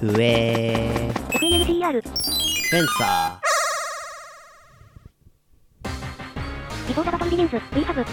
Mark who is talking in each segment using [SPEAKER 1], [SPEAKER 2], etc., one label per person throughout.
[SPEAKER 1] 上
[SPEAKER 2] FENCR
[SPEAKER 1] フェンサ
[SPEAKER 2] リポータバトルビギンズ We have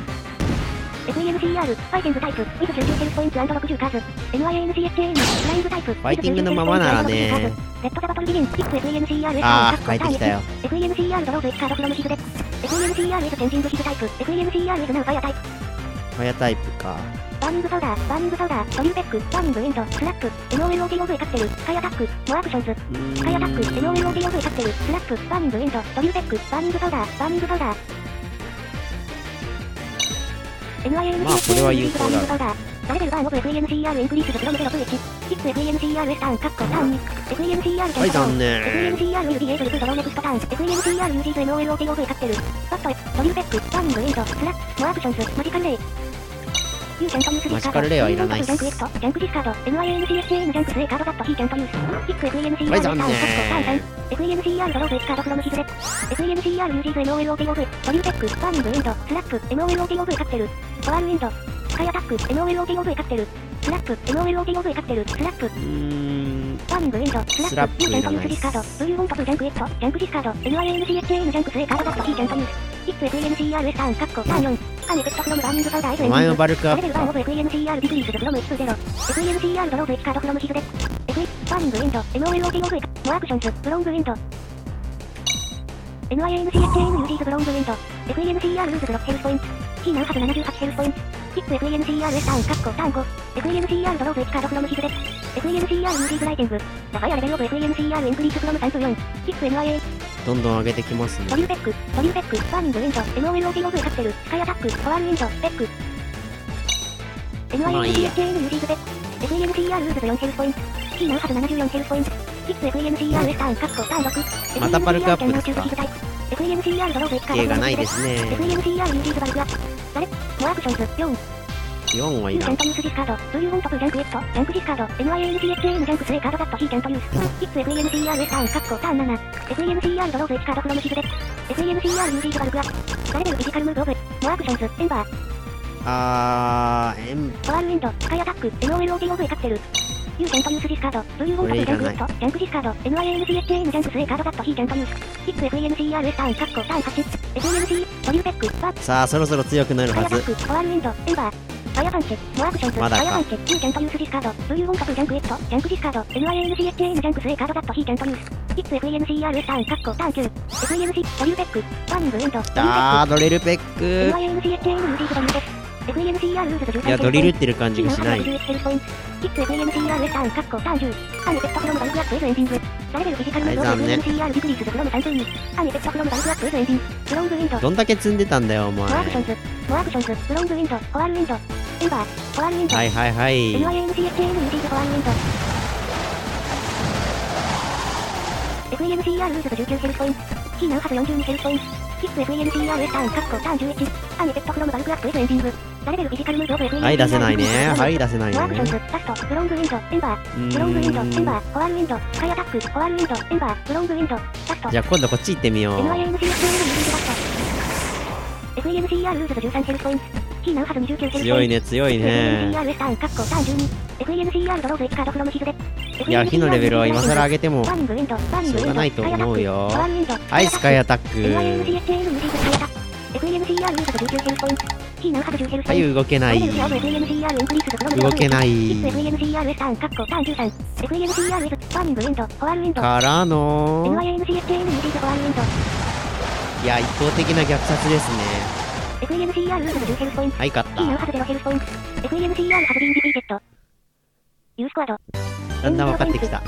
[SPEAKER 2] FENCR ファイティングタイプ with 19ヘルスポイント&60カーズ MIANCHAN フライングタイプ
[SPEAKER 1] ファイティングのままならね
[SPEAKER 2] レッドザバトルビギンズ FENCR
[SPEAKER 1] あー帰ってきたよ
[SPEAKER 2] FENCR ドローズエキカードフロムヒズデFENCR イズチェンジングヒズタイプ FENCR イズナウファイアタイプ
[SPEAKER 1] ファイアタイプか
[SPEAKER 2] バーニングパウダー、トリューペック、バーニングウィンド、スラップ、MOLOTオブエカクテル、スカイアタック、モアクションズ、スカイアタック、MOLOTオブエカクテル、スラップ、バーニングウィンド、トリューペック、バーニングパウダー、MIANCHAN
[SPEAKER 1] まあこれは有効だ
[SPEAKER 2] ザレベルバーンオブ FENCR エンクリースズフロム0 1 6FENCR スターンカッコターン2 FENCR キャンセル
[SPEAKER 1] はい残念
[SPEAKER 2] FENCR will be able to draw next turn FENCR uses MOLOTオブエカクテルバットトリューペックバーニングウィンドスラップモアクションズマジカルレイ
[SPEAKER 1] マジカルレイはいらないっす
[SPEAKER 2] ジャンクディスカード MIANCHAN ジャンクスエカードダットヒーキャントユース 6FENCR
[SPEAKER 1] はい残念
[SPEAKER 2] FENCR ドローズエキカードフロムヒズレ FENCR uses MOLOTオブトリューペックバーニングウィンドスラップ MOLOTオブエカクテルフォアールウィンドスカイアタック MOLOTオブエカクテルスラップ MOLOTオブエカクテルスラップバーニングウィンドスラップ You can use ディスカード Do you want to ジャンクエットジャンクディスカード MIANCHAN ジャンクスエカードダットヒーキャントユース6FENCR スターンカッコターン4アネペクトフロムバーニングパウダー FENCR
[SPEAKER 1] お前のバルクアップ
[SPEAKER 2] レベル1オブ FENCR ディクリースズフロム H20 FENCR ドローズエキカードフロムヒズデバーニングウィンド MOLOTオブエカモアクションズブロングウィンドMIANCHAN uses ブロングウィンド FENCR lose ブロックヘルスポイントキーナウハズ78ヘルスポイント 6FENCR スターンカッコターン5 FENCR ドローズエキカードフロムヒズデ FENCR uses ライティングラファイアレベルオブ FENCR エンクリースフロム3と4 6MIA
[SPEAKER 1] どんどん上げてきますね
[SPEAKER 2] トリューペック、バーニングウィンド、MOLOTオブエカクテル、スカイアタック、フォアールウィンド、ペック。
[SPEAKER 1] まあいいや
[SPEAKER 2] MIANCHAN ユージーズペック。FENCR ルーズ4ヘルスポイント。キーナウハズ74ヘルスポイント。6FENCR ウエスターンカッコターン6。
[SPEAKER 1] またバルクアップですか
[SPEAKER 2] FENCR ドローズエキカード。
[SPEAKER 1] 芸がないですね
[SPEAKER 2] FENCR ユージーズバルクアップ。誰モアクションズ4。
[SPEAKER 1] 4はいらん
[SPEAKER 2] キャントユースディスカード。Do you want to ジャンクエットジャンクディスカード。MIANCHAN ジャンクスエカードダットヒーキャントユース。6FENCR ウエスターンカッコターン7。FENCR ドローズエキカードフロムヒズデ。FENCR ユージーズバルクアップ。ラレベルフィジカルムーブオブ。モアクションズエンバー。フォアールウィンド、スカイアタック、MOLOTオブエカクテル。You can use ディスカード。Do you want to ジャンクエットジャンクディスカード。MIANCHAN ジャンクスエカードダットヒーキャントユース。6FENCR ウエスターンカッコターン8。FENC トリューペック、バッ
[SPEAKER 1] さあそろそろ強くなるはず
[SPEAKER 2] フォアールウィンド、エンバー。ファイアパンチ、モアクションズ、フ
[SPEAKER 1] まだか
[SPEAKER 2] ァイアパンチ、You can use ディスカード。Do you want to ジャンクエットジャンクディスカード。MIANCHAN ジャンクスエカードダットヒーキャントユース。6FENCR ウエスターンカッコターン9。FENC トリューペック、バーニングウィンド、
[SPEAKER 1] あードリルペック
[SPEAKER 2] MIANCHAN ユージーズドリルペック。FENCR ルーズ13
[SPEAKER 1] いやドリルってる感じがしない
[SPEAKER 2] 6FENCR ウエスターンカッコターン10。アネペクトフロムバルクアップ S エンジング。ラレベルフィジカルムーブオブ FENCR ディクリースズフロム3と2。アネペクトフロムバルクアップ S エンジン。ブロングウィンド。
[SPEAKER 1] どんだけ積んでたんだよお前
[SPEAKER 2] モアクションズ、ブロングウィンド、フォアールウィンド、エンバー、フォアールウィンド、
[SPEAKER 1] はいはいはい
[SPEAKER 2] MIANCHAN ユージーズフォアールウィンド。FENCR ルーズ19ヘルスポイント。キーナウハズ42ヘルスポイント。6FENCR ウエスターンカッコターン11。アネペクトフロムバルクアップ S エンジング。ラレベルフィジカルムーブオブ FENCR
[SPEAKER 1] はい出せないねはい出せない
[SPEAKER 2] モアクションズ、
[SPEAKER 1] ね
[SPEAKER 2] ラスト、ブロングウィンド、エンバー、ブロングウィンド、エンバー、フォアールウィンド、スカイアタック、フォアールウィンド、エンバー、ブロングウィンド、ラスト。
[SPEAKER 1] じゃあ今度こっち行ってみよう
[SPEAKER 2] MIANCHAN ユージーズラスト。FENCR ルーズ13ヘルスポイント。キーナウハズ29ヘルスポイント。
[SPEAKER 1] 強いね強いね
[SPEAKER 2] FENCR ウエスターンカッコターン12。FENCR ドローズエキカードフロムヒズデ。
[SPEAKER 1] いや火のレベルは今更上げても
[SPEAKER 2] バーニングウィンド、バーニングウィンド、
[SPEAKER 1] しょうがないと思うよ
[SPEAKER 2] フォアールウィンド、
[SPEAKER 1] はいスカイアタック
[SPEAKER 2] MIANCHAN ユージーズスカイアタック。FENCR ルーズ19ヘルスポイント。キーナウハズ10ヘルスポイント。
[SPEAKER 1] はい動けない
[SPEAKER 2] ラレベルオブ FENCR エンクリースズフロム
[SPEAKER 1] 動けない
[SPEAKER 2] 6FENCR ウエスターンカッコターン13。FENCR ウェズ、バーニングウィンド、フォアールウィンド。
[SPEAKER 1] からの
[SPEAKER 2] MIANCHAN ユージーズフォアールウィンド。
[SPEAKER 1] いや一方的な虐殺ですね
[SPEAKER 2] FENCR ルーズ10ヘルスポイント。
[SPEAKER 1] はい勝っ
[SPEAKER 2] キーナウハ
[SPEAKER 1] た
[SPEAKER 2] ズ0ヘルスポイント。FENCR ハズビンディフィーテッド。ユースクワード。
[SPEAKER 1] だんだん分かってきた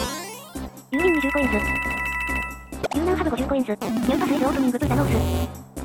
[SPEAKER 2] ユーミン20コインズ。ユーナウハズ50コインズ。ニューパス L オープニングプーダノース。